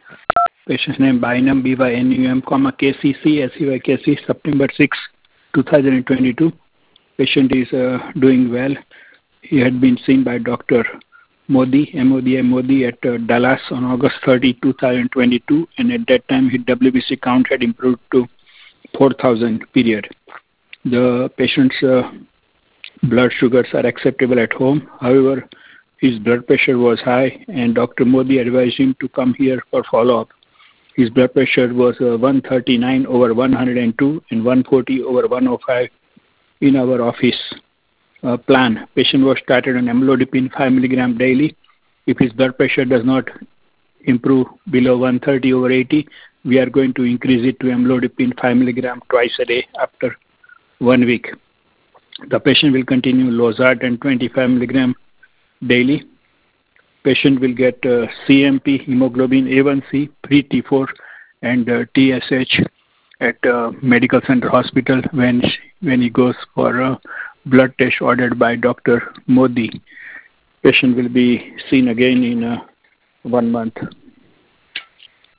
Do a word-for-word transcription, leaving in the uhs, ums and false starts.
Patient's name Bynum, B Y N U M, comma K C C, S E Y K C, September sixth, two thousand twenty-two. Patient is uh, doing well. He had been seen by Doctor Modi, M O D I Modi, at uh, Dallas on August thirtieth, two thousand twenty-two, and at that time his W B C count had improved to four thousand period. The patient's uh, blood sugars are acceptable at home. However, his blood pressure was high, and Doctor Modi advised him to come here for follow-up. His blood pressure was uh, one thirty-nine over one hundred two and one forty over one oh five in our office uh, plan. Patient was started on amlodipine five milligram daily. If his blood pressure does not improve below one thirty over eighty, we are going to increase it to amlodipine five milligram twice a day after one week. The patient will continue losartan twenty-five milligram daily. Patient will get uh, C M P, hemoglobin A one C, pre T four, and uh, T S H at uh, Medical Center Hospital when when he goes for a blood test ordered by Doctor Modi. Patient will be seen again in uh, one month.